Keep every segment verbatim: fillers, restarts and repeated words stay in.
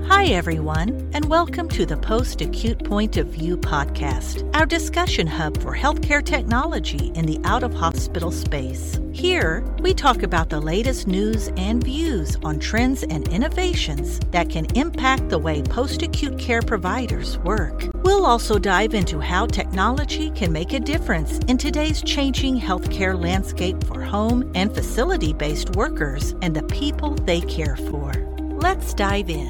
Hi, everyone, and welcome to the Post-Acute Point of View podcast, our discussion hub for healthcare technology in the out-of-hospital space. Here, we talk about the latest news and views on trends and innovations that can impact the way post-acute care providers work. We'll also dive into how technology can make a difference in today's changing healthcare landscape for home and facility-based workers and the people they care for. Let's dive in.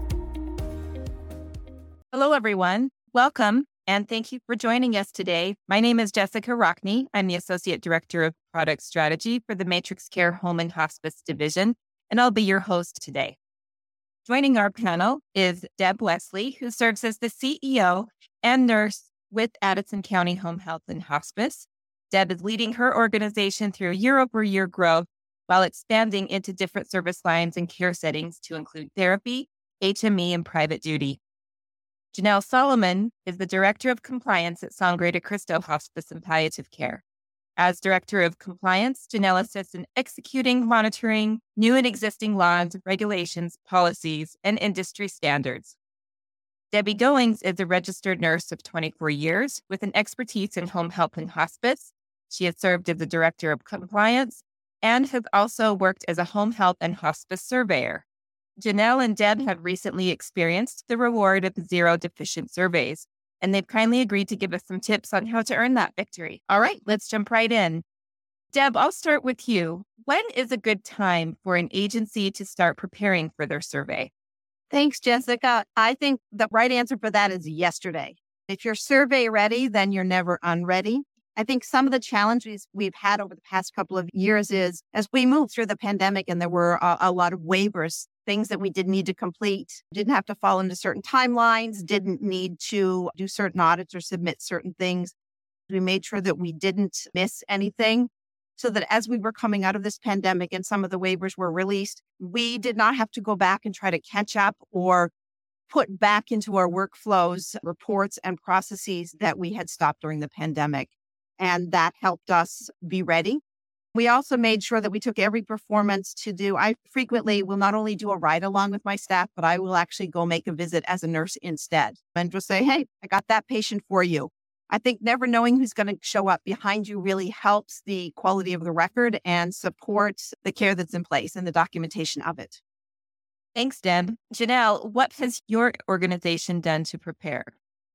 Hello, everyone. Welcome, and thank you for joining us today. My name is Jessica Rockney. I'm the Associate Director of Product Strategy for the MatrixCare Home and Hospice Division, and I'll be your host today. Joining our panel is Deb Wesley, who serves as the C E O and nurse with Addison County Home Health and Hospice. Deb is leading her organization through year-over-year growth while expanding into different service lines and care settings to include therapy, H M E, and private duty. Janelle Solomon is the Director of Compliance at Sangre de Cristo Hospice and Palliative Care. As Director of Compliance, Janelle assists in executing, monitoring new and existing laws, regulations, policies, and industry standards. Debbie Goings is a registered nurse of twenty-four years with an expertise in home health and hospice. She has served as the Director of Compliance and has also worked as a home health and hospice surveyor. Janelle and Deb have recently experienced the reward of zero deficient surveys, and they've kindly agreed to give us some tips on how to earn that victory. All right, let's jump right in. Deb, I'll start with you. When is a good time for an agency to start preparing for their survey? Thanks, Jessica. I think the right answer for that is yesterday. If you're survey ready, then you're never unready. I think some of the challenges we've had over the past couple of years is as we moved through the pandemic and there were a, a lot of waivers, things that we didn't need to complete, didn't have to fall into certain timelines, didn't need to do certain audits or submit certain things. We made sure that we didn't miss anything so that as we were coming out of this pandemic and some of the waivers were released, we did not have to go back and try to catch up or put back into our workflows, reports and processes that we had stopped during the pandemic. And that helped us be ready. We also made sure that we took every performance to do. I frequently will not only do a ride along with my staff, but I will actually go make a visit as a nurse instead and just say, hey, I got that patient for you. I think never knowing who's going to show up behind you really helps the quality of the record and supports the care that's in place and the documentation of it. Thanks, Deb. Janelle, what has your organization done to prepare?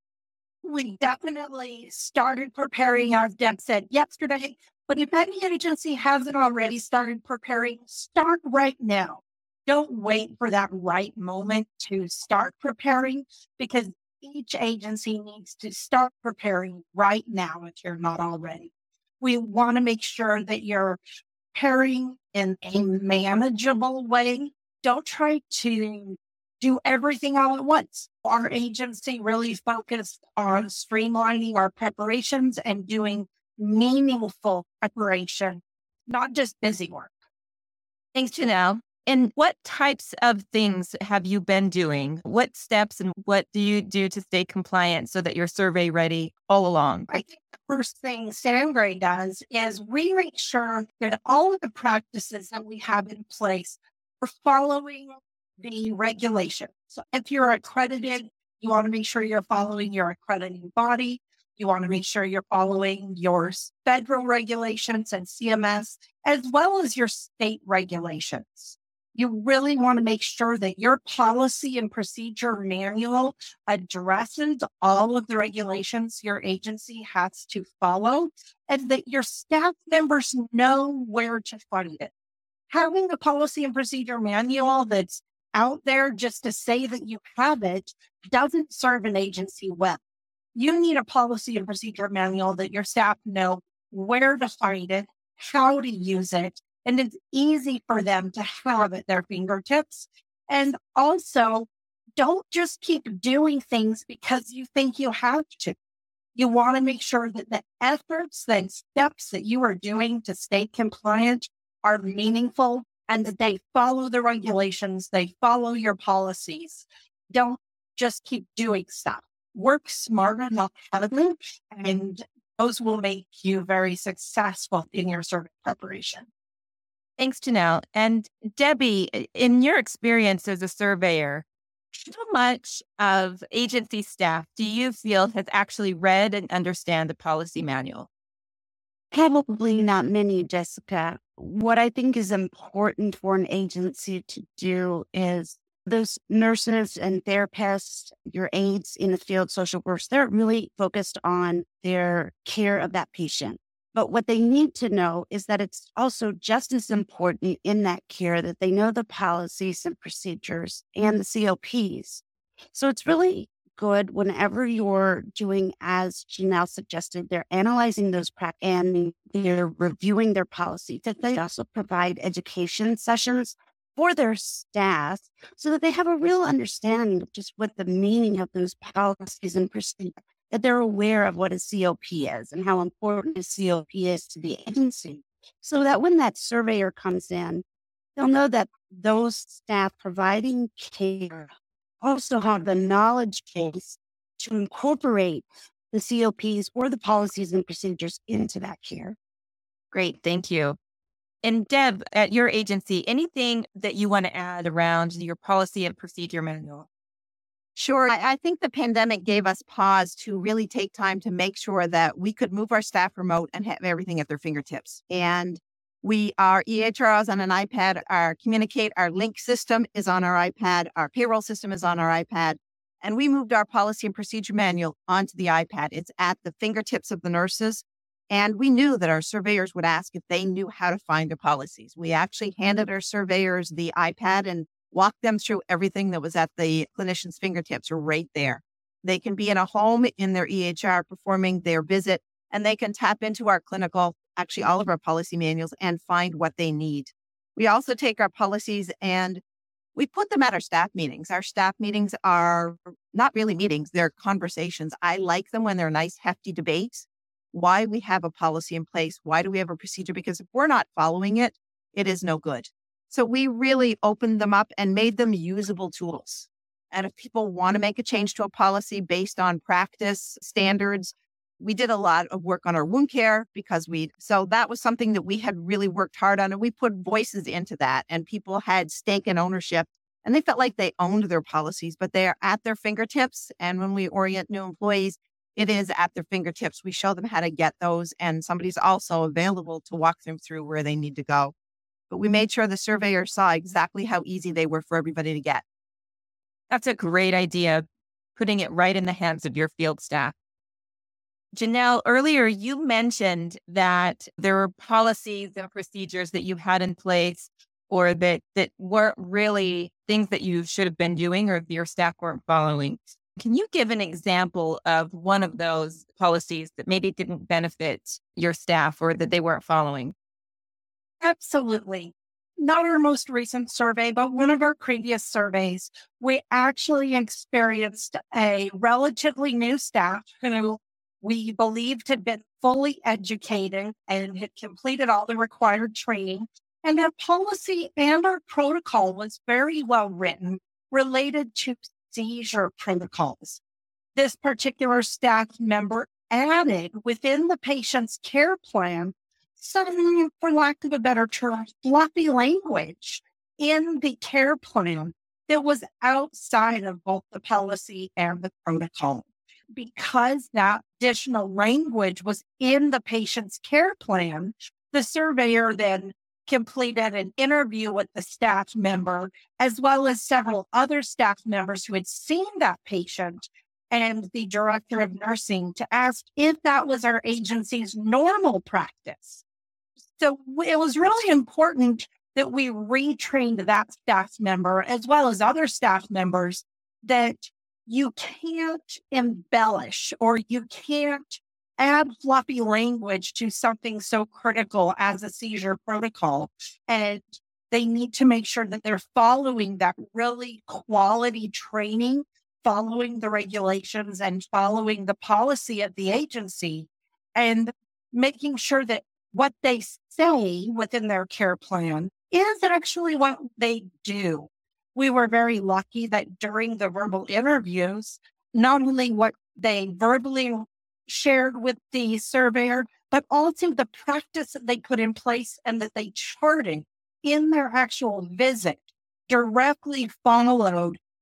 We definitely started preparing, as Deb said yesterday, but if any agency hasn't already started preparing, start right now. Don't wait for that right moment to start preparing because each agency needs to start preparing right now if you're not already. We want to make sure that you're preparing in a manageable way. Don't try to do everything all at once. Our agency really focused on streamlining our preparations and doing meaningful preparation, not just busy work. Thanks, Janelle. And what types of things have you been doing? What steps and what do you do to stay compliant so that you're survey ready all along? I think the first thing Sangre does is we make sure that all of the practices that we have in place are following the regulation. So if you're accredited, you want to make sure you're following your accrediting body. You want to make sure you're following your federal regulations and C M S, as well as your state regulations. You really want to make sure that your policy and procedure manual addresses all of the regulations your agency has to follow, and that your staff members know where to find it. Having a policy and procedure manual that's out there just to say that you have it doesn't serve an agency well. You need a policy and procedure manual that your staff know where to find it, how to use it, and it's easy for them to have at their fingertips. And also, don't just keep doing things because you think you have to. You want to make sure that the efforts and steps that you are doing to stay compliant are meaningful and that they follow the regulations, they follow your policies. Don't just keep doing stuff. Work smarter, not harder, and those will make you very successful in your survey preparation. Thanks, Janelle. And Debbie, in your experience as a surveyor, How much of agency staff do you feel has actually read and understand the policy manual? Probably not many, Jessica. What I think is important for an agency to do is those nurses and therapists, your aides in the field, social workers, they're really focused on their care of that patient. But what they need to know is that it's also just as important in that care that they know the policies and procedures and the C O Ps. So it's really good whenever you're doing, as Janelle suggested, they're analyzing those practices and they're reviewing their policies, that they also provide education sessions for their staff so that they have a real understanding of just what the meaning of those policies and procedures, that they're aware of what a C O P is and how important a C O P is to the agency. So that when that surveyor comes in, they'll know that those staff providing care also have the knowledge base to incorporate the C O Ps or the policies and procedures into that care. Great, thank you. And Deb, at your agency, anything that you want to add around your policy and procedure manual? Sure. I, I think the pandemic gave us pause to really take time to make sure that we could move our staff remote and have everything at their fingertips. And we, our E H R is on an iPad, our Communicate, our Link system is on our iPad, our payroll system is on our iPad, and we moved our policy and procedure manual onto the iPad. It's at the fingertips of the nurses. And we knew that our surveyors would ask if they knew how to find the policies. We actually handed our surveyors the iPad and walked them through everything that was at the clinician's fingertips right there. They can be in a home in their E H R performing their visit, and they can tap into our clinical, actually all of our policy manuals, and find what they need. We also take our policies and we put them at our staff meetings. Our staff meetings are not really meetings, they're conversations. I like them when they're nice, hefty debates. Why we have a policy in place, why do we have a procedure? Because if we're not following it, it is no good. So we really opened them up and made them usable tools. And if people want to make a change to a policy based on practice standards, we did a lot of work on our wound care because we, so that was something that we had really worked hard on, and we put voices into that, and people had stake in ownership, and they felt like they owned their policies, but they are at their fingertips. And when we orient new employees, it is at their fingertips. We show them how to get those, and somebody's also available to walk them through where they need to go. But we made sure the surveyor saw exactly how easy they were for everybody to get. That's a great idea, putting it right in the hands of your field staff. Janelle, earlier you mentioned that there were policies and procedures that you had in place or that, that weren't really things that you should have been doing or your staff weren't following. Can you give an example of one of those policies that maybe didn't benefit your staff or that they weren't following? Absolutely. Not our most recent survey, but one of our previous surveys, we actually experienced a relatively new staff who we believed had been fully educated and had completed all the required training. And our policy and our protocol was very well written related to seizure protocols. This particular staff member added within the patient's care plan some, for lack of a better term, fluffy language in the care plan that was outside of both the policy and the protocol. Because that additional language was in the patient's care plan, the surveyor then completed an interview with the staff member, as well as several other staff members who had seen that patient and the director of nursing to ask if that was our agency's normal practice. So it was really important that we retrained that staff member, as well as other staff members, that you can't embellish or you can't add fluffy language to something so critical as a seizure protocol. And they need to make sure that they're following that really quality training, following the regulations and following the policy of the agency, and making sure that what they say within their care plan is actually what they do. We were very lucky that during the verbal interviews, not only what they verbally shared with the surveyor, but also the practice that they put in place and that they charted in their actual visit directly followed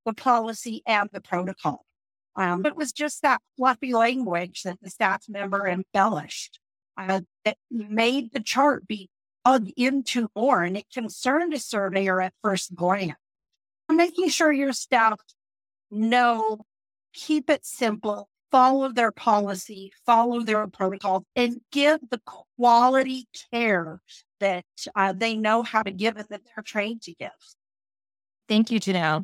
the policy and the protocol. Um, it was just that fluffy language that the staff member embellished uh, that made the chart be dug into more, and it concerned a surveyor at first glance. Making sure your staff know, keep it simple, follow their policy, follow their protocol, and give the quality care that uh, they know how to give and that they're trained to give. Thank you, Janelle.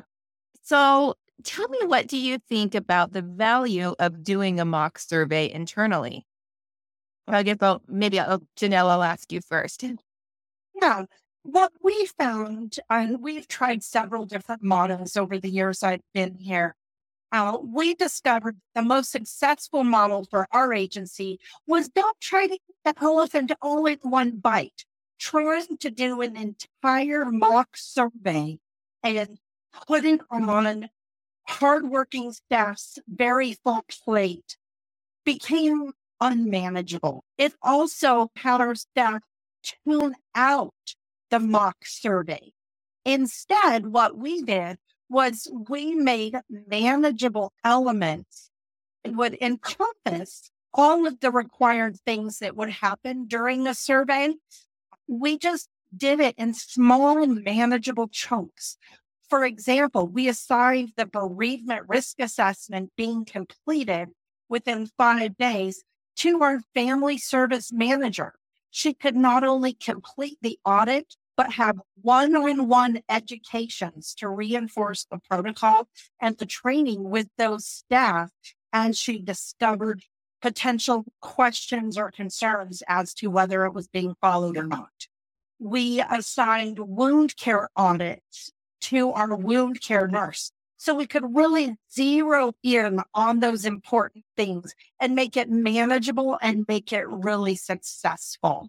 So tell me, what do you think about the value of doing a mock survey internally? I'll give, well, maybe I'll, Janelle, I'll ask you first. Yeah, what we found, and we've tried several different models over the years I've been here, uh, we discovered the most successful model for our agency was not trying to get the elephant all in one bite, trying to do an entire mock survey and put it on hardworking staff's very full plate became unmanageable. It also had our staff tune out the mock survey. Instead, what we did was we made manageable elements that would encompass all of the required things that would happen during the survey. We just did it in small and manageable chunks. For example, we assigned the bereavement risk assessment being completed within five days to our family service manager. She could not only complete the audit, but have one-on-one educations to reinforce the protocol and the training with those staff as she discovered potential questions or concerns as to whether it was being followed or not. We assigned wound care audits to our wound care nurse, so we could really zero in on those important things and make it manageable and make it really successful.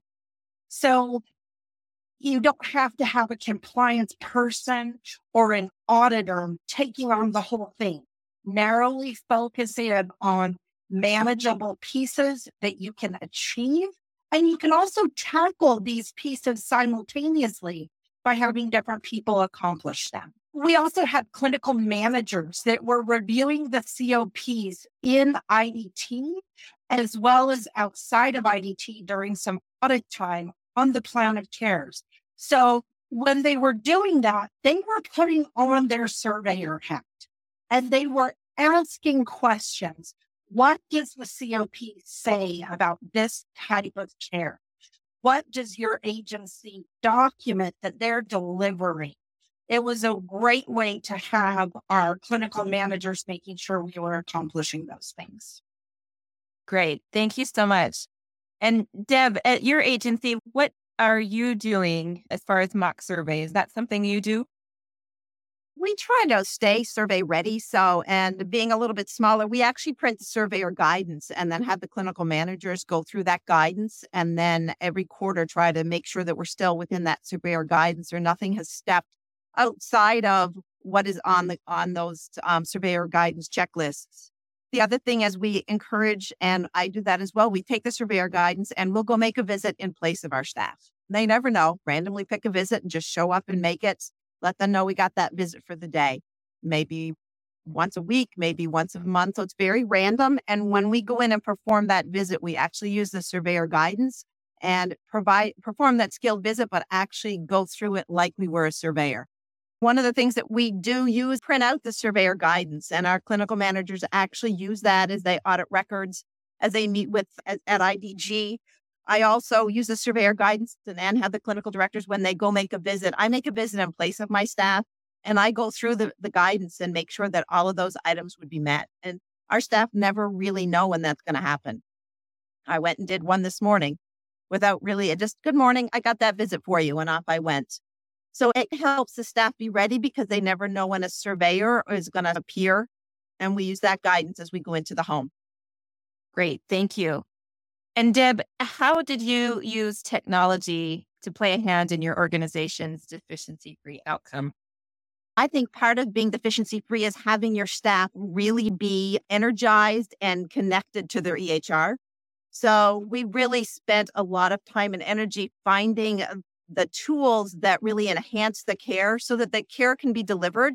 So you don't have to have a compliance person or an auditor taking on the whole thing. Narrowly focus in on manageable pieces that you can achieve. And you can also tackle these pieces simultaneously by having different people accomplish them. We also had clinical managers that were reviewing the C O Ps in I D T as well as outside of I D T during some audit time on the plan of cares. So when they were doing that, they were putting on their surveyor hat and they were asking questions. What does the C O P say about this type of care? What does your agency document that they're delivering? It was a great way to have our clinical managers making sure we were accomplishing those things. Great. Thank you so much. And Deb, at your agency, what are you doing as far as mock surveys? Is that something you do? We try to stay survey ready. So, and being a little bit smaller, we actually print the surveyor guidance and then have the clinical managers go through that guidance. And then every quarter, try to make sure that we're still within that surveyor guidance or nothing has stepped outside of what is on the on those um, surveyor guidance checklists. The other thing is we encourage, and I do that as well, we take the surveyor guidance and we'll go make a visit in place of our staff. They never know, randomly pick a visit and just show up and make it. Let them know we got that visit for the day. Maybe once a week, maybe once a month. So it's very random. And when we go in and perform that visit, we actually use the surveyor guidance and provide perform that skilled visit, but actually go through it like we were a surveyor. One of the things that we do use, print out the surveyor guidance, and our clinical managers actually use that as they audit records, as they meet with at, at I D G. I also use the surveyor guidance and then have the clinical directors, when they go make a visit, I make a visit in place of my staff and I go through the, the guidance and make sure that all of those items would be met. And our staff never really know when that's going to happen. I went and did one this morning without really just, good morning, I got that visit for you, and off I went. So it helps the staff be ready because they never know when a surveyor is going to appear. And we use that guidance as we go into the home. Great. Thank you. And Deb, how did you use technology to play a hand in your organization's deficiency-free outcome? I think part of being deficiency-free is having your staff really be energized and connected to their E H R. So we really spent a lot of time and energy finding the tools that really enhance the care so that the care can be delivered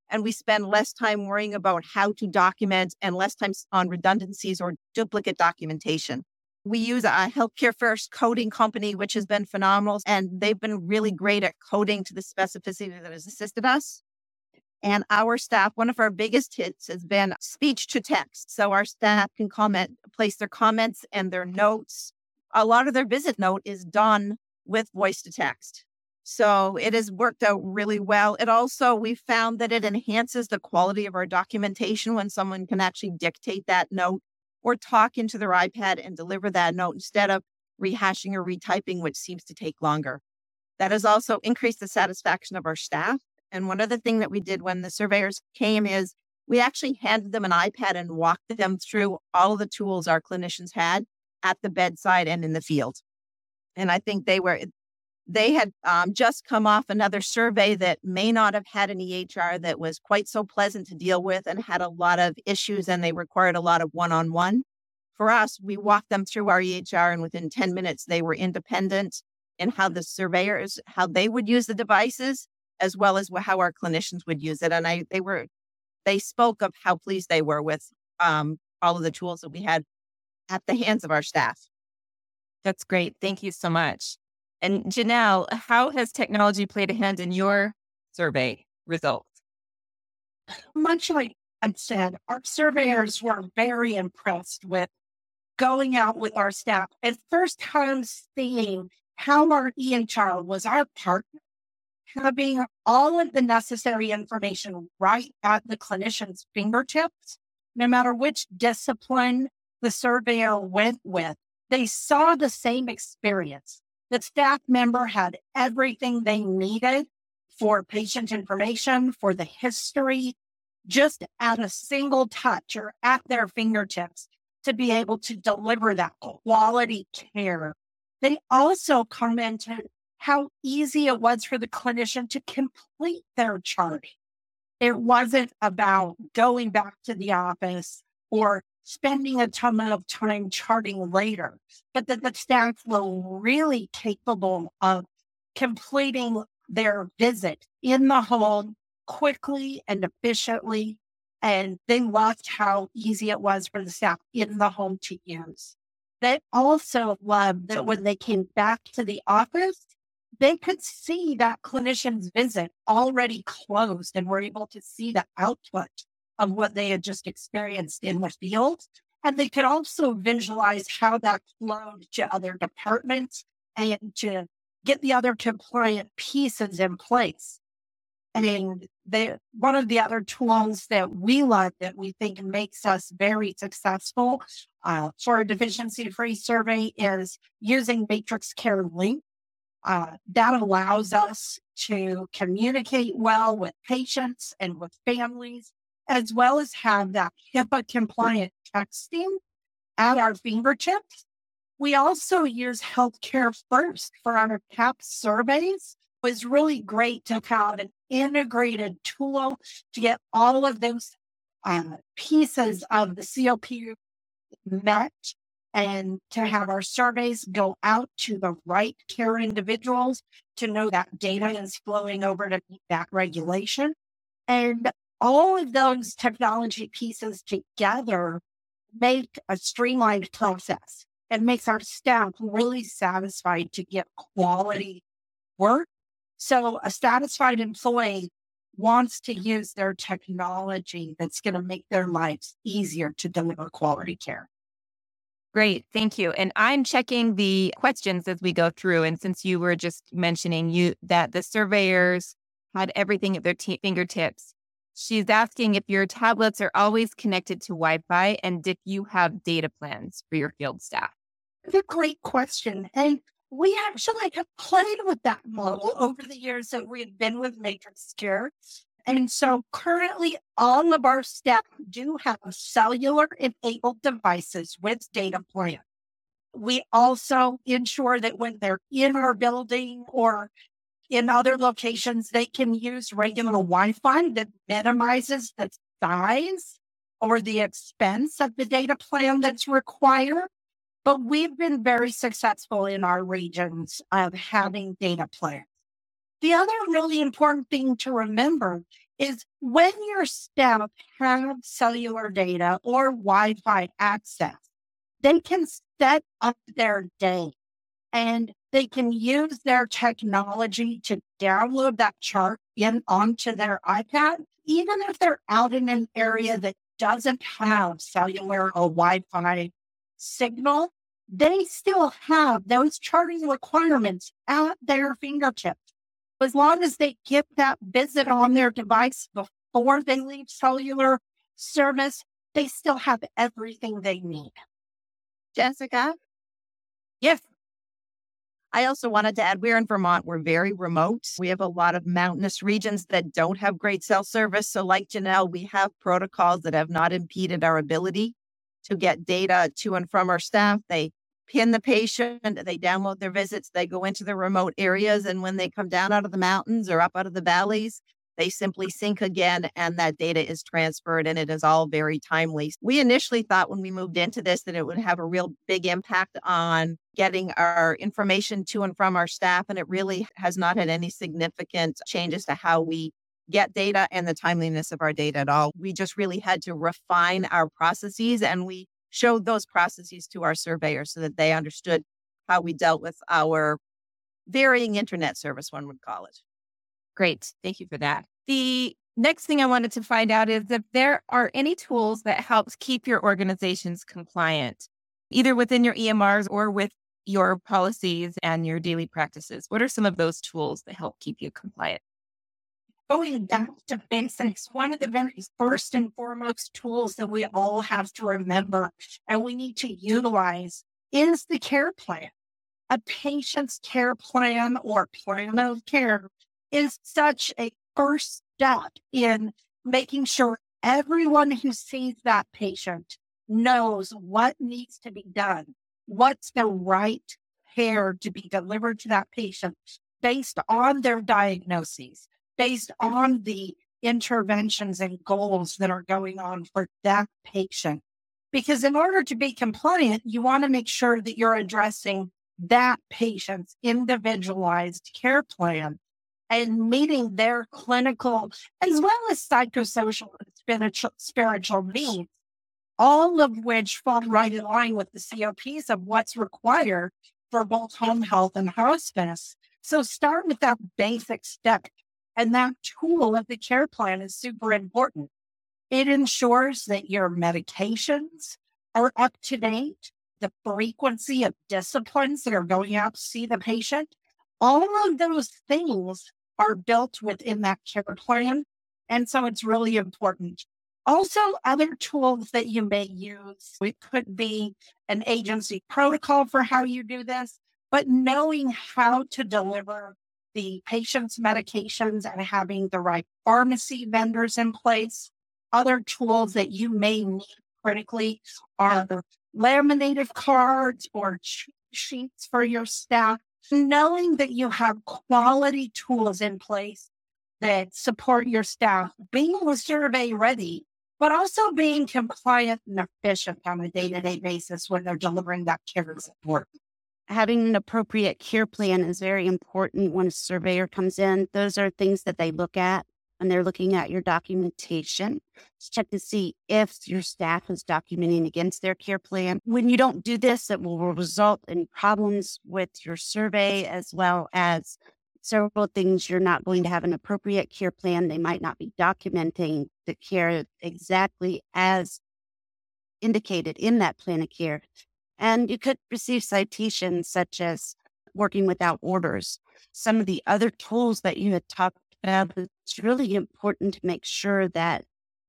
and we spend less time worrying about how to document and less time on redundancies or duplicate documentation. We use a Healthcare First coding company, which has been phenomenal, and they've been really great at coding to the specificity that has assisted us. And our staff, one of our biggest hits has been speech to text. So our staff can comment, place their comments and their notes. A lot of their visit note is done with voice to text. So it has worked out really well. It also, we found that it enhances the quality of our documentation when someone can actually dictate that note or talk into their iPad and deliver that note instead of rehashing or retyping, which seems to take longer. That has also increased the satisfaction of our staff. And one other thing that we did when the surveyors came is we actually handed them an iPad and walked them through all of the tools our clinicians had at the bedside and in the field. And I think they were, they had um, just come off another survey that may not have had an E H R that was quite so pleasant to deal with and had a lot of issues, and they required a lot of one-on-one. For us, we walked them through our E H R, and within ten minutes, they were independent in how the surveyors, how they would use the devices, as well as how our clinicians would use it. And I, they were, they spoke of how pleased they were with um, all of the tools that we had at the hands of our staff. That's great. Thank you so much. And Janelle, how has technology played a hand in your survey results? Much like I said, our surveyors were very impressed with going out with our staff and first time seeing how our E H R was our partner, having all of the necessary information right at the clinician's fingertips, no matter which discipline the surveyor went with. They saw the same experience. The staff member had everything they needed for patient information, for the history, just at a single touch or at their fingertips to be able to deliver that quality care. They also commented how easy it was for the clinician to complete their charting. It wasn't about going back to the office or spending a ton of time charting later, but that the staff were really capable of completing their visit in the home quickly and efficiently. And they loved how easy it was for the staff in the home to use. They also loved that when they came back to the office, they could see that clinician's visit already closed and were able to see the output of what they had just experienced in the field. And they could also visualize how that flowed to other departments and to get the other compliant pieces in place. And they, one of the other tools that we love that we think makes us very successful uh, for a deficiency-free survey is using MatrixCare Link. Uh, that allows us to communicate well with patients and with families, as well as have that HIPAA compliant texting at our fingertips. We also use Healthcare First for our C A P surveys. It was really great to have an integrated tool to get all of those uh, pieces of the C O P met and to have our surveys go out to the right care individuals to know that data is flowing over to meet that regulation. And all of those technology pieces together make a streamlined process and makes our staff really satisfied to get quality work. So a satisfied employee wants to use their technology that's going to make their lives easier to deliver quality care. Great. Thank you. And I'm checking the questions as we go through. And since you were just mentioning you that the surveyors had everything at their t- fingertips, she's asking if your tablets are always connected to Wi-Fi and if you have data plans for your field staff. It's a great question. And we actually have played with that model over the years that we've been with MatrixCare. And so currently all of our staff do have cellular enabled devices with data plan. We also ensure that when they're in our building or in other locations, they can use regular Wi-Fi that minimizes the size or the expense of the data plan that's required. But we've been very successful in our regions of having data plans. The other really important thing to remember is when your staff have cellular data or Wi-Fi access, they can set up their day and they can use their technology to download that chart in onto their iPad, even if they're out in an area that doesn't have cellular or Wi-Fi signal. They still have those charting requirements at their fingertips. As long as they get that visit on their device before they leave cellular service, they still have everything they need. Jessica? Yes. I also wanted to add, we're in Vermont. We're very remote. We have a lot of mountainous regions that don't have great cell service. So like Janelle, we have protocols that have not impeded our ability to get data to and from our staff. They pin the patient, they download their visits, they go into the remote areas. And when they come down out of the mountains or up out of the valleys, they simply sync again and that data is transferred and it is all very timely. We initially thought when we moved into this that it would have a real big impact on getting our information to and from our staff. And it really has not had any significant changes to how we get data and the timeliness of our data at all. We just really had to refine our processes, and we showed those processes to our surveyors so that they understood how we dealt with our varying internet service, one would call it. Great. Thank you for that. The next thing I wanted to find out is if there are any tools that helps keep your organizations compliant, either within your E M Rs or with your policies and your daily practices. What are some of those tools that help keep you compliant? Going back to basics, one of the very first and foremost tools that we all have to remember and we need to utilize is the care plan. A patient's care plan or plan of care is such a first step in making sure everyone who sees that patient knows what needs to be done, what's the right care to be delivered to that patient based on their diagnoses, based on the interventions and goals that are going on for that patient. Because in order to be compliant, you want to make sure that you're addressing that patient's individualized care plan and meeting their clinical as well as psychosocial and spiritual, spiritual needs, all of which fall right in line with the C O Ps of what's required for both home health and hospice. So start with that basic step. And that tool of the care plan is super important. It ensures that your medications are up to date, the frequency of disciplines that are going out to see the patient. All of those things are built within that care plan. And so it's really important. Also, other tools that you may use, it could be an agency protocol for how you do this, but knowing how to deliver the patient's medications and having the right pharmacy vendors in place. Other tools that you may need critically are laminated cards or cheat sheets for your staff. Knowing that you have quality tools in place that support your staff, being survey ready, but also being compliant and efficient on a day-to-day basis when they're delivering that care and support. Having an appropriate care plan is very important when a surveyor comes in. Those are things that they look at when they're looking at your documentation. Just check to see if your staff is documenting against their care plan. When you don't do this, it will result in problems with your survey, as well as several things. You're not going to have an appropriate care plan. They might not be documenting the care exactly as indicated in that plan of care. And you could receive citations such as working without orders. Some of the other tools that you had talked about, it's really important to make sure that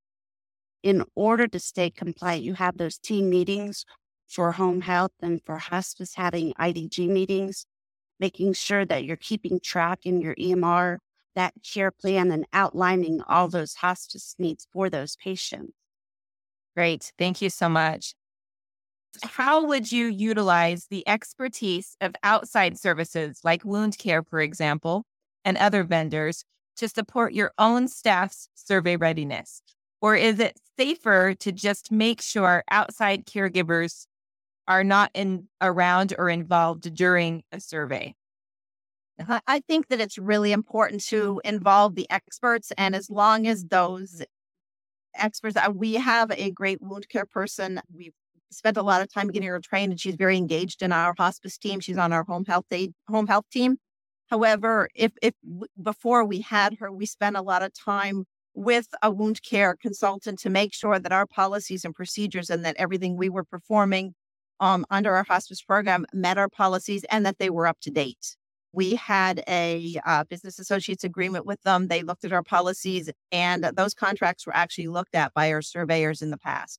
in order to stay compliant, you have those team meetings for home health and for hospice, having I D G meetings, making sure that you're keeping track in your E M R, that care plan, and outlining all those hospice needs for those patients. Great. Thank you so much. How would you utilize the expertise of outside services like wound care, for example, and other vendors to support your own staff's survey readiness? Or is it safer to just make sure outside caregivers are not in around or involved during a survey? I I think that it's really important to involve the experts. And as long as those experts, uh, we have a great wound care person. We've spent a lot of time getting her trained, and she's very engaged in our hospice team. She's on our home health aid, home health team. However, if if w- before we had her, we spent a lot of time with a wound care consultant to make sure that our policies and procedures and that everything we were performing um, under our hospice program met our policies and that they were up to date. We had a uh, business associates agreement with them. They looked at our policies, and those contracts were actually looked at by our surveyors in the past.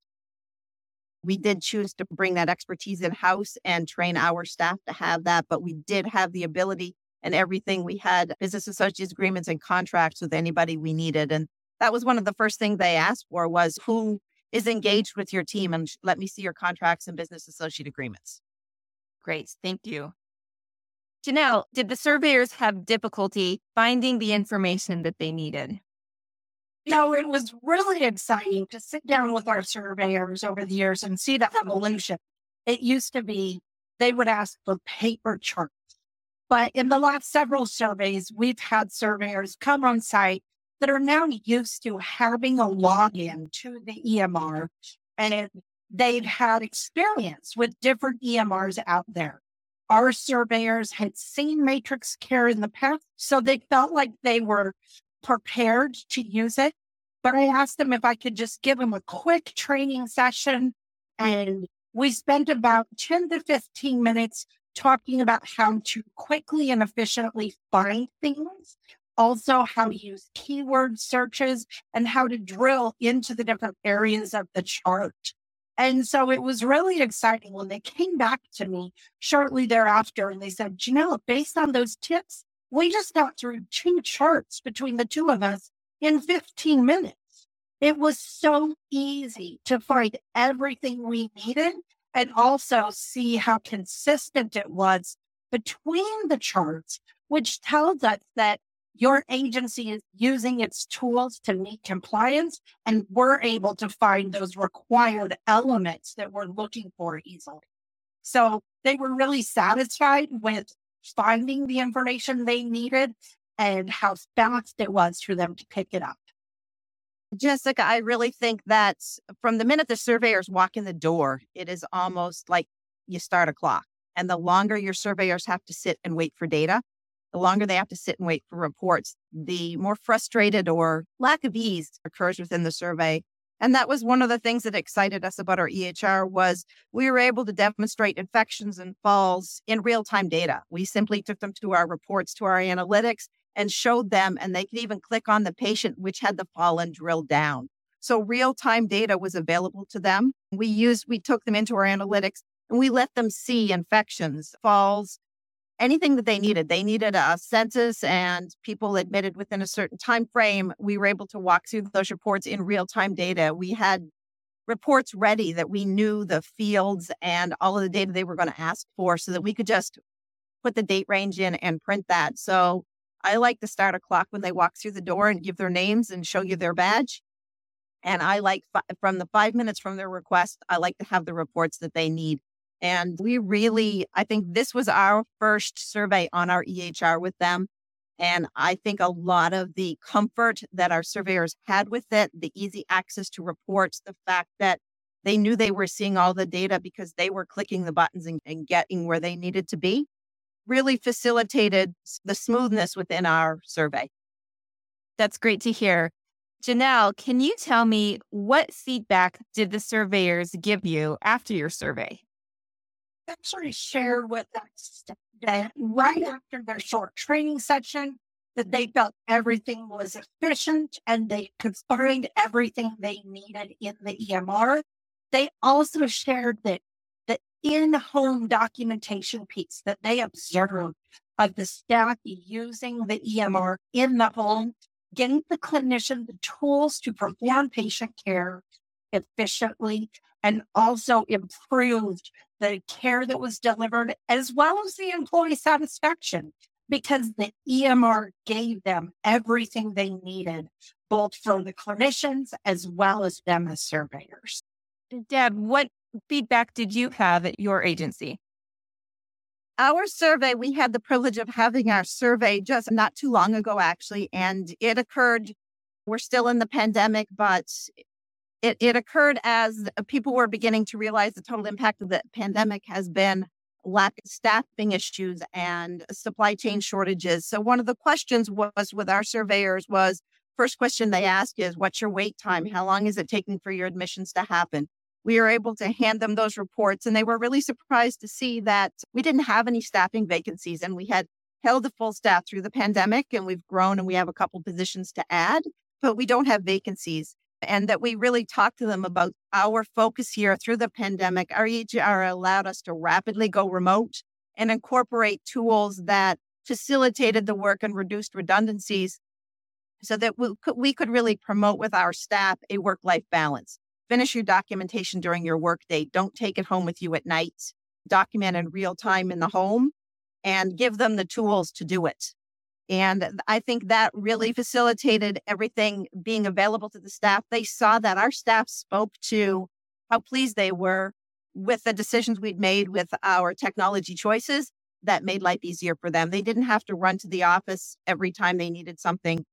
We did choose to bring that expertise in-house and train our staff to have that, but we did have the ability and everything. We had business associates agreements and contracts with anybody we needed. And that was one of the first things they asked for was who is engaged with your team, and let me see your contracts and business associate agreements. Great. Thank you. Janelle, did the surveyors have difficulty finding the information that they needed? No, it was really exciting to sit down with our surveyors over the years and see that evolution. It used to be they would ask for paper charts. But in the last several surveys, we've had surveyors come on site that are now used to having a login to the E M R, and it, they've had experience with different E M Rs out there. Our surveyors had seen Matrix Care in the past, so they felt like they were prepared to use it. But I asked them if I could just give them a quick training session, and we spent about ten to fifteen minutes talking about how to quickly and efficiently find things, also how to use keyword searches, and how to drill into the different areas of the chart. And so it was really exciting when they came back to me shortly thereafter and they said, Janelle, based on those tips, we just got through two charts between the two of us in fifteen minutes. It was so easy to find everything we needed and also see how consistent it was between the charts, which tells us that your agency is using its tools to meet compliance, and we're able to find those required elements that we're looking for easily. So they were really satisfied with finding the information they needed and how fast it was for them to pick it up. Jessica, I really think that from the minute the surveyors walk in the door, it is almost like you start a clock. And the longer your surveyors have to sit and wait for data, the longer they have to sit and wait for reports, the more frustrated or lack of ease occurs within the survey. And that was one of the things that excited us about our E H R was we were able to demonstrate infections and falls in real-time data. We simply took them to our reports, to our analytics, and showed them, and they could even click on the patient which had the fall and drill down. So real-time data was available to them. We used, we took them into our analytics and we let them see infections, falls, anything that they needed. They needed a census and people admitted within a certain time frame. We were able to walk through those reports in real-time data. We had reports ready that we knew the fields and all of the data they were going to ask for so that we could just put the date range in and print that. So I like to start a clock when they walk through the door and give their names and show you their badge. And I like fi- from the five minutes from their request, I like to have the reports that they need. And we really, I think this was our first survey on our E H R with them. And I think a lot of the comfort that our surveyors had with it, the easy access to reports, the fact that they knew they were seeing all the data because they were clicking the buttons and, and getting where they needed to be, really facilitated the smoothness within our survey. That's great to hear. Janelle, can you tell me what feedback did the surveyors give you after your survey? Actually shared with us that right after their short training session, that they felt everything was efficient and they could find everything they needed in the E M R. They also shared that the in-home documentation piece that they observed of the staff using the E M R in the home gave the clinician the tools to perform patient care efficiently and also improved the care that was delivered as well as the employee satisfaction because the E M R gave them everything they needed, both from the clinicians as well as them as surveyors. Deb, what feedback did you have at your agency? Our survey, we had the privilege of having our survey just not too long ago, actually, and it occurred, we're still in the pandemic, but it, it occurred as people were beginning to realize the total impact of the pandemic has been lack of staffing issues and supply chain shortages. So one of the questions was with our surveyors was, first question they ask is, what's your wait time? How long is it taking for your admissions to happen? We were able to hand them those reports, and they were really surprised to see that we didn't have any staffing vacancies, and we had held a full staff through the pandemic, and we've grown and we have a couple positions to add, but we don't have vacancies. And that we really talked to them about our focus here through the pandemic. Our E H R allowed us to rapidly go remote and incorporate tools that facilitated the work and reduced redundancies so that we could, we could really promote with our staff a work-life balance. Finish your documentation during your workday. Don't take it home with you at night. Document in real time in the home and give them the tools to do it. And I think that really facilitated everything being available to the staff. They saw that our staff spoke to how pleased they were with the decisions we'd made with our technology choices that made life easier for them. They didn't have to run to the office every time they needed something.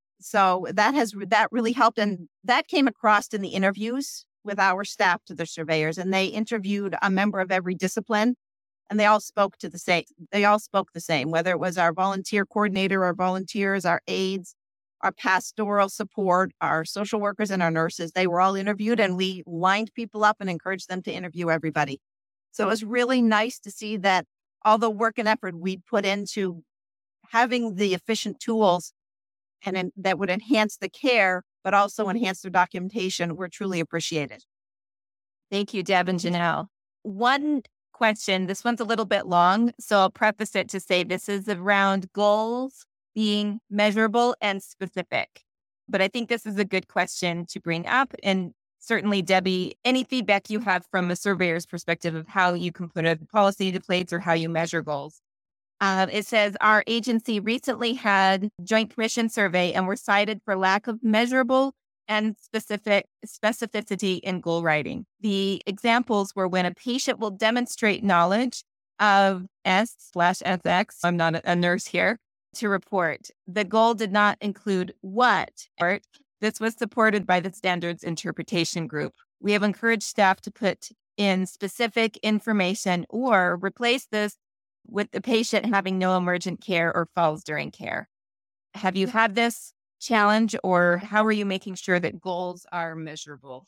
So that has that really helped. And that came across in the interviews with our staff to the surveyors. And they interviewed a member of every discipline. And they all spoke to the same. They all spoke the same, whether it was our volunteer coordinator, our volunteers, our aides, our pastoral support, our social workers, and our nurses. They were all interviewed, and we lined people up and encouraged them to interview everybody. So it was really nice to see that all the work and effort we'd put into having the efficient tools and in, that would enhance the care, but also enhance their documentation were truly appreciated. Thank you, Deb and Janelle. One question, this one's a little bit long, so I'll preface it to say this is around goals being measurable and specific. But I think this is a good question to bring up. And certainly, Debbie, any feedback you have from a surveyor's perspective of how you can put a policy into place or how you measure goals. Uh, it says, our agency recently had Joint Commission survey and were cited for lack of measurable and specific specificity in goal writing. The examples were when a patient will demonstrate knowledge of S slash S X, I'm not a nurse here, to report. The goal did not include what. This was supported by the standards interpretation group. We have encouraged staff to put in specific information or replace this with the patient having no emergent care or falls during care. Have you had this challenge, or how are you making sure that goals are measurable?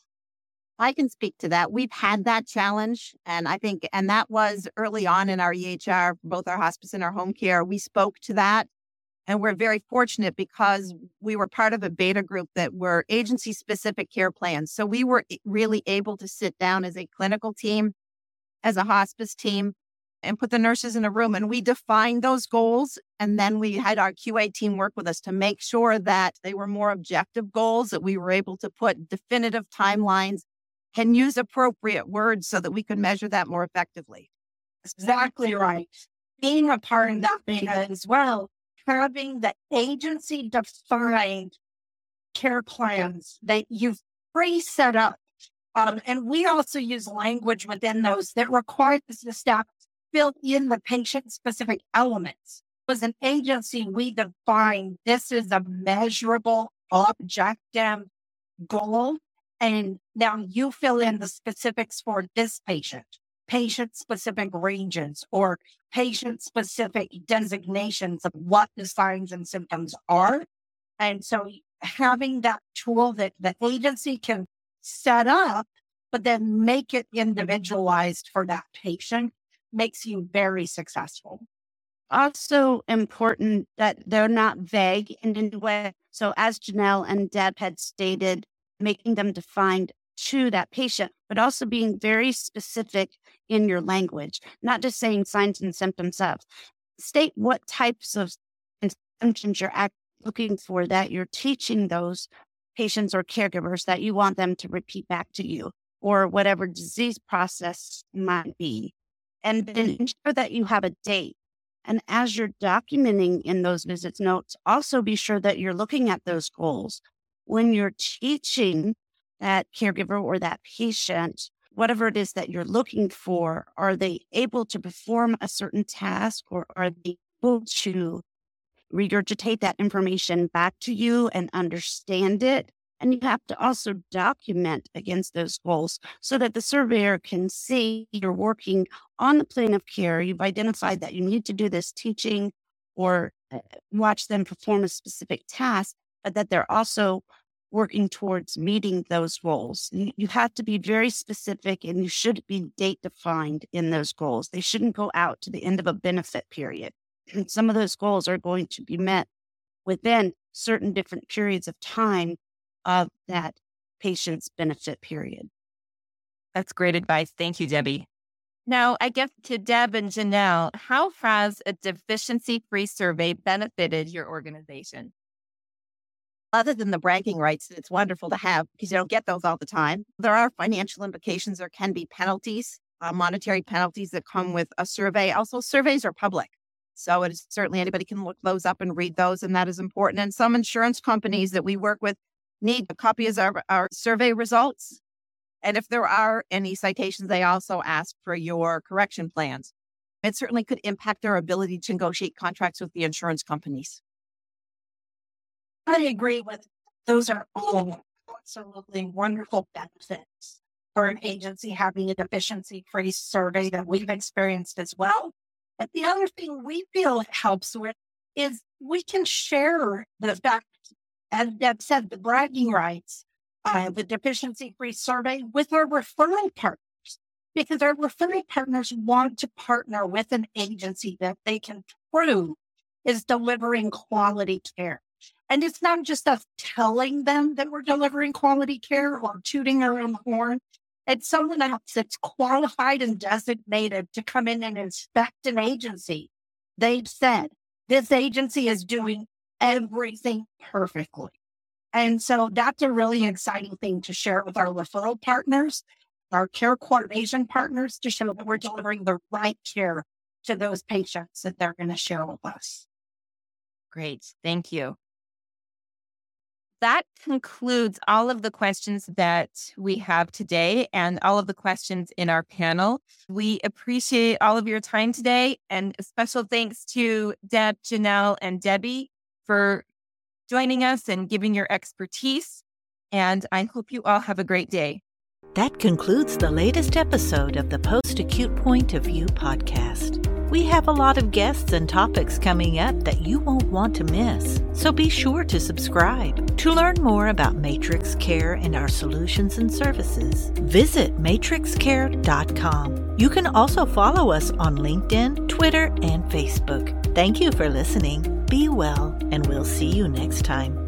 I can speak to that. We've had that challenge, and I think, and that was early on in our E H R, both our hospice and our home care. We spoke to that, and we're very fortunate because we were part of a beta group that were agency-specific care plans. So we were really able to sit down as a clinical team, as a hospice team, and put the nurses in a room, and we defined those goals. And then we had our Q A team work with us to make sure that they were more objective goals, that we were able to put definitive timelines and use appropriate words so that we could measure that more effectively. Exactly right. Being a part of that beta as well, having the agency defined care plans that you've pre-set up. Um, and we also use language within those that requires the staff built in the patient-specific elements. As an agency, we define this is a measurable, objective goal, and now you fill in the specifics for this patient, patient-specific ranges, or patient-specific designations of what the signs and symptoms are. And so having that tool that the agency can set up, but then make it individualized for that patient, makes you very successful. Also important that they're not vague in any way. So as Janelle and Deb had stated, making them defined to that patient, but also being very specific in your language, not just saying signs and symptoms of. State what types of symptoms you're act- looking for that you're teaching those patients or caregivers that you want them to repeat back to you, or whatever disease process might be. And then ensure that you have a date. And as you're documenting in those visits notes, also be sure that you're looking at those goals. When you're teaching that caregiver or that patient whatever it is that you're looking for, are they able to perform a certain task, or are they able to regurgitate that information back to you and understand it? And you have to also document against those goals so that the surveyor can see you're working on the plan of care. You've identified that you need to do this teaching or watch them perform a specific task, but that they're also working towards meeting those goals. You, you have to be very specific, and you should be date defined in those goals. They shouldn't go out to the end of a benefit period. And some of those goals are going to be met within certain different periods of time of that patient's benefit period. That's great advice. Thank you, Debbie. Now, I guess to Deb and Janelle, how has a deficiency-free survey benefited your organization? Other than the bragging rights, it's wonderful to have because you don't get those all the time. There are financial implications. There can be penalties, uh, monetary penalties that come with a survey. Also, surveys are public. So it is certainly anybody can look those up and read those, and that is important. And some insurance companies that we work with need a copy of our, our survey results. And if there are any citations, they also ask for your correction plans. It certainly could impact their ability to negotiate contracts with the insurance companies. I agree with those are all absolutely wonderful benefits for an agency having a deficiency-free survey that we've experienced as well. But the other thing we feel it helps with is we can share the fact, as Deb said, the bragging rights, uh, the deficiency-free survey with our referral partners, because our referral partners want to partner with an agency that they can prove is delivering quality care. And it's not just us telling them that we're delivering quality care or tooting our own horn. It's someone else that's qualified and designated to come in and inspect an agency. They've said, this agency is doing everything perfectly. And so that's a really exciting thing to share with our referral partners, our care coordination partners, to show that we're delivering the right care to those patients that they're going to share with us. Great. Thank you. That concludes all of the questions that we have today and all of the questions in our panel. We appreciate all of your time today, and a special thanks to Deb, Janelle, and Debbie for joining us and giving your expertise. And I hope you all have a great day. That concludes the latest episode of the Post-Acute Point of View podcast. We have a lot of guests and topics coming up that you won't want to miss, so be sure to subscribe. To learn more about Matrix Care and our solutions and services, visit matrix care dot com. You can also follow us on LinkedIn, Twitter, and Facebook. Thank you for listening. Be well, and we'll see you next time.